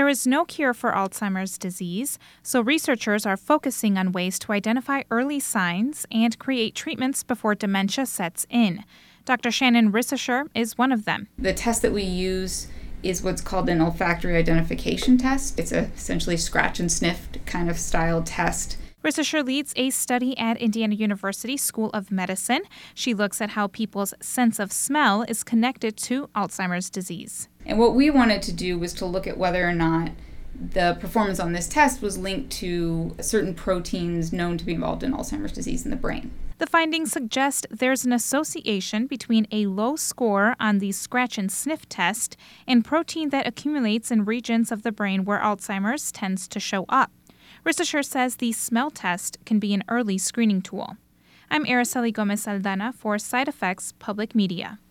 There is no cure for Alzheimer's disease, so researchers are focusing on ways to identify early signs and create treatments before dementia sets in. Dr. Shannon Rissacher is one of them. The test that we use is what's called an olfactory identification test. It's essentially scratch and sniff kind of style test. Rissacher leads a study at Indiana University School of Medicine. She looks at how people's sense of smell is connected to Alzheimer's disease. And what we wanted to do was to look at whether or not the performance on this test was linked to certain proteins known to be involved in Alzheimer's disease in the brain. The findings suggest there's an association between a low score on the scratch and sniff test and protein that accumulates in regions of the brain where Alzheimer's tends to show up. Rissacher says the smell test can be an early screening tool. I'm Araceli Gomez Aldana for Side Effects Public Media.